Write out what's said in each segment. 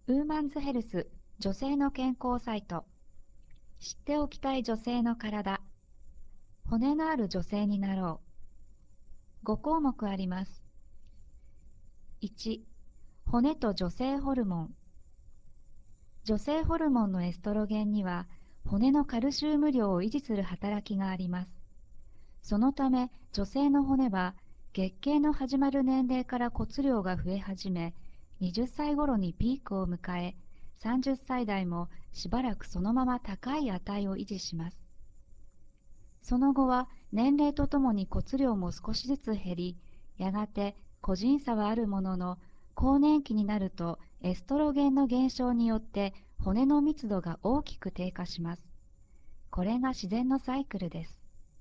ウーマンズヘルス女性の健康サイト。知っておきたい女性の体。骨のある女性になろう。5項目あります。1、骨と女性ホルモン。女性ホルモンのエストロゲンには骨のカルシウム量を維持する働きがあります。そのため女性の骨は月経の始まる年齢から骨量が増え始め、20歳頃にピークを迎え、30歳代もしばらくそのまま高い値を維持します。その後は年齢とともに骨量も少しずつ減り、やがて個人差はあるものの、更年期になるとエストロゲンの減少によって骨の密度が大きく低下します。これが自然のサイクルです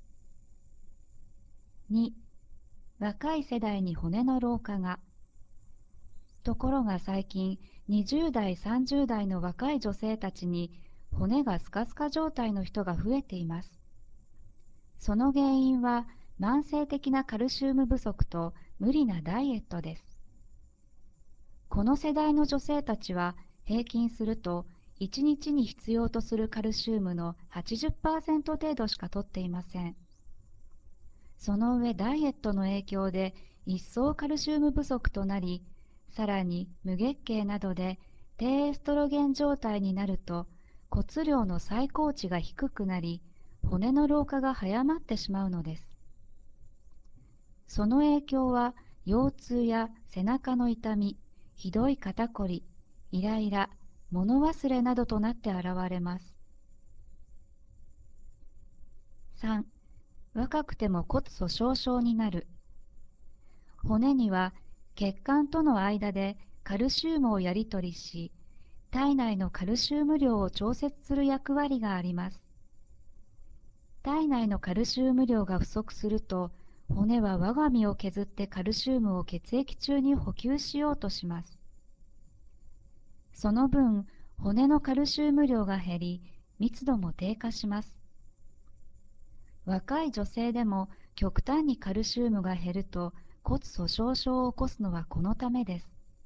。2、若い世代に骨の老化が。ところが最近、20代、30代の若い女性たちに骨がスカスカ状態の人が増えています。その原因は慢性的なカルシウム不足と無理なダイエットです。この世代の女性たちは平均すると1日に必要とするカルシウムの 80% 程度しか摂っていません。その上ダイエットの影響で一層カルシウム不足となり、さらに無月経などで低エストロゲン状態になると骨量の最高値が低くなり、骨の老化が早まってしまうのです。その影響は腰痛や背中の痛み、ひどい肩こり、イライラ、物忘れなどとなって現れます。3、若くても骨粗しょう症になる。骨には血管との間でカルシウムをやり取りし、体内のカルシウム量を調節する役割があります。体内のカルシウム量が不足すると、骨は我が身を削ってカルシウムを血液中に補給しようとします。その分、骨のカルシウム量が減り、密度も低下します。若い女性でも極端にカルシウムが減ると骨粗しょう症を起こすのはこのためです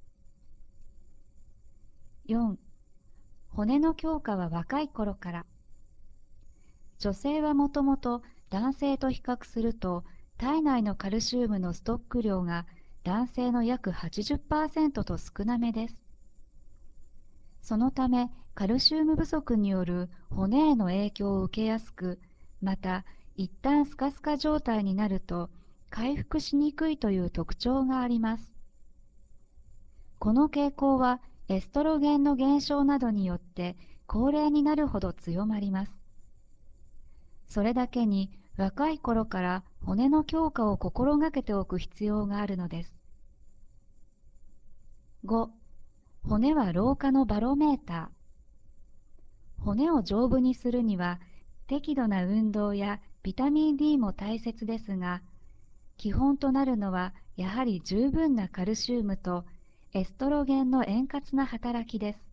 。4、骨の強化は若い頃から。女性はもともと男性と比較すると体内のカルシウムのストック量が男性の約 80% と少なめです。そのためカルシウム不足による骨への影響を受けやすく、また一旦スカスカ状態になると回復しにくいという特徴があります。この傾向はエストロゲンの減少などによって高齢になるほど強まります。それだけに若い頃から骨の強化を心がけておく必要があるのです。5、骨は老化のバロメーター。骨を丈夫にするには適度な運動やビタミン D も大切ですが、基本となるのはやはり十分なカルシウムとエストロゲンの円滑な働きです。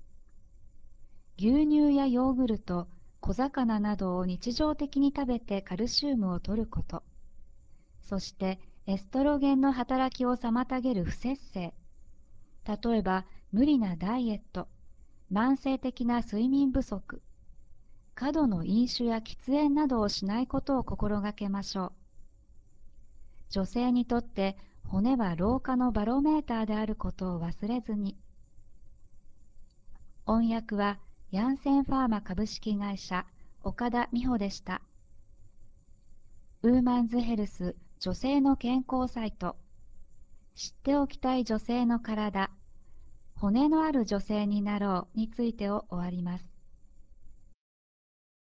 牛乳やヨーグルト、小魚などを日常的に食べてカルシウムを摂ること、そしてエストロゲンの働きを妨げる不摂生、例えば無理なダイエット、慢性的な睡眠不足、過度の飲酒や喫煙などをしないことを心がけましょう。女性にとって骨は老化のバロメーターであることを忘れずに。音訳はヤンセンファーマ株式会社岡田美穂でした。ウーマンズヘルス女性の健康サイト。知っておきたい女性の体。骨のある女性になろうについてを終わります。